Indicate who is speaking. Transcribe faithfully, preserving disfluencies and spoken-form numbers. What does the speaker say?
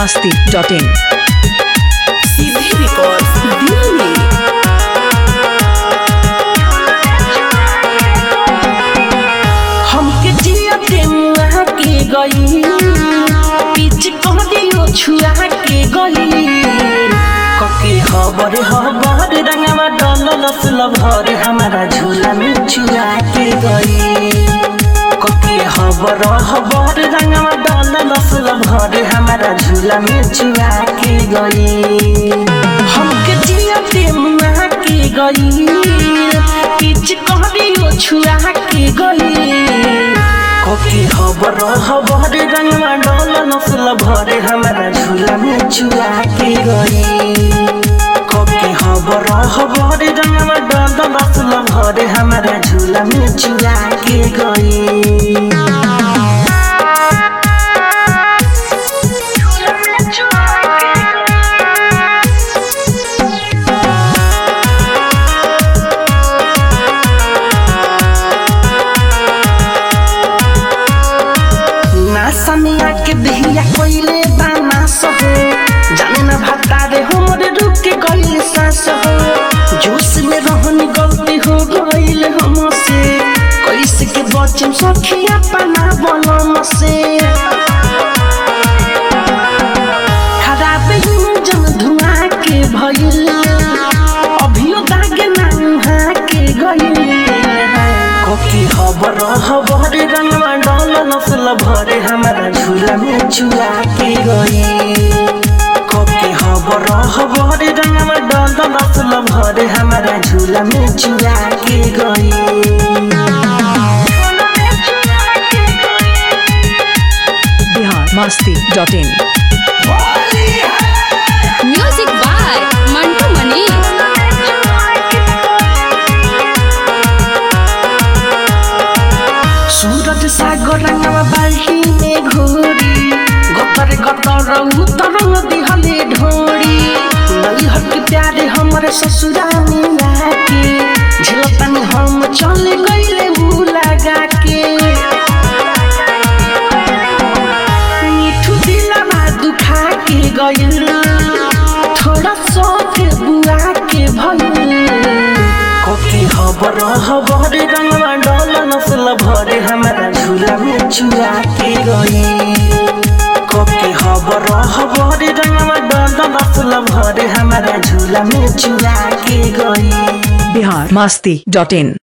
Speaker 1: masti dot in.
Speaker 2: सीधे records Delhi. हमके जिया के मुआ के गई पीछ कहदियो छुआ के गई कके खबर खबर रंगवा डल लसल भर हमारा झूला में छुआ के गई कके खबर खबर रंगवा डल लसल भर हमारा झूला में छुआ के गई हमके जिया के मुआ के गई पीछ कहदियो छुआ के गई कके खबर खबर रंगवा डल नसल भरे हमारा झूला में छुआ के गई कके खबर खबर रंगवा डल नसल भरे हमारा झूला में छुआ के गई। सनिया के दहिया कोइले बाना सहो जाने ना भतारे हमरे रुक के गइल सांस हो जोश में रहनी गलती हो गइल हमसे कैसे के बचम सखिया पना बनम से खराब जन धुआं के भइल अभियो दागे ना उहा के गइल कके खबर खबर रंगवा डल नसल भरे हमारा झूला में छुआ के गई कके खबर खबर रंगवा डल नसल भरे हमारा झूला में छुआ के गई।
Speaker 1: Bihar masti dot in.
Speaker 3: Music by Mantu Mani.
Speaker 2: सूरज सागर रंगवा बाल्टी में घोरी गतर गतर उतरंग दिहले ढोरी नली हट प्यारे हमरे ससुरा में लाके झलतन हम चल गइले ऊ लगा के मिठू दिलवा दुखा के गइल थोड़ा सोच बुआ के भइल कके खबर खबर रंगवा डल नसल भरे हमारा झूला में छुआ के गई कके खबर खबर रंगवा डल नसल भरे हमारा झूला में छुआ के गई।
Speaker 1: Bihar masti dot in.